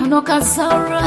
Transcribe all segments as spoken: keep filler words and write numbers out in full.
no Kasara.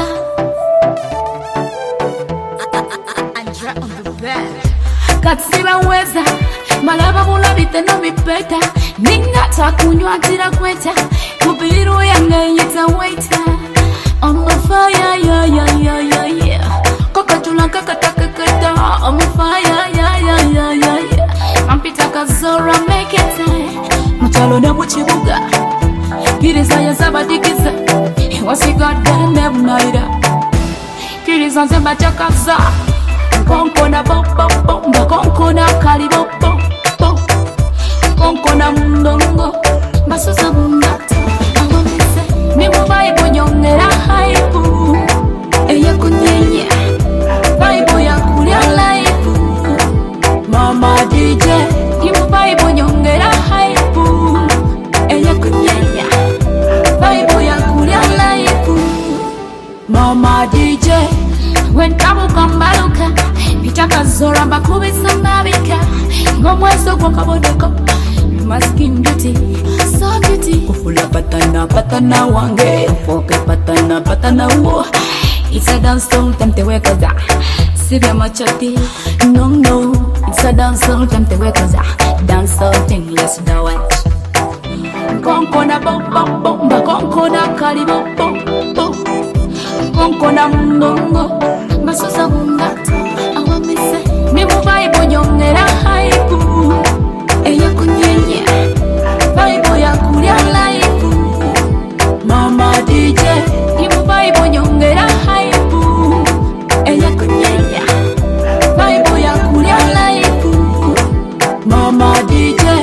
Andra on the bed. Katsiba weza, malaba mulabite no mipeta. Ninga takunywa tira kweta. Kubiru yange yita waita. I'm on fire, yeah, yeah, yeah, yeah, yeah. Kaka chula kaka taka kata. I'm on fire, yeah, yeah, yeah, yeah, yeah. I'm Peter Kasara, make it time. Mchalo na muchibuga. Kiriza ya sabadikiza. Wasi goddamn never naira. Kiriza nzemba chakaza. Konko na bom bom bom. Konko na kali bom bom bom. Konko na mundongo. Masusa mundata. Awamise. Mimu vaibu nyongera haibu. Eya kunyenye. Vaibu ya kulia laibu. Mama D J. Mimu vaibu nyongera haibu. Eya kunyenye. Vaibu ya kulia laibu. Mama D J. When tabu kambaluka. Peter Kasara bakubisa mabika. Ngomweso kwa kabodoko. Masking beauty, so beauty. Kufula patana, patana wange. Foke patana, patana wo. It's a dance song, temte wekaza. Sivya machati, no no. It's a dance song, temte wekaza. Dance song thing, let's do it. Konko na bom bom bom. Konko na kali bom bom bom. Konko na mundongo. Masusa mundata. Awamise. Mimu vaibu nyongera haibu. Eya kunyenye. Vaibu ya kulia laibu. Mama D J. Mimu vaibu nyongera haibu. Eya kunyenye. Vaibu ya kulia laibu. Mama D J.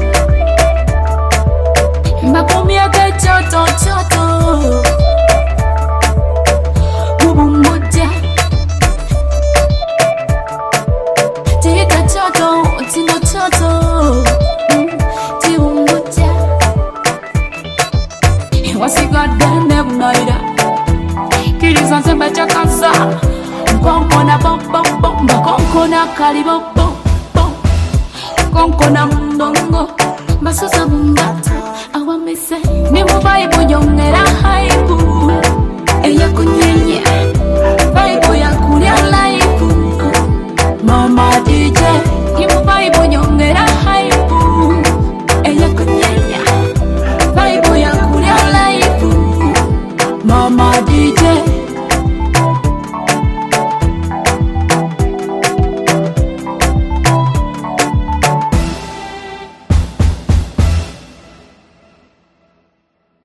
Makumi yake choto choto. Bubu moja. Tika choto, tina choto. Tibu moja. Wasi goddamn never naira. Kiriza nzemba chakaza. Konko na bom bom bom. Konko na kali bom bom bom. Konko na mundongo. Masusa mundata.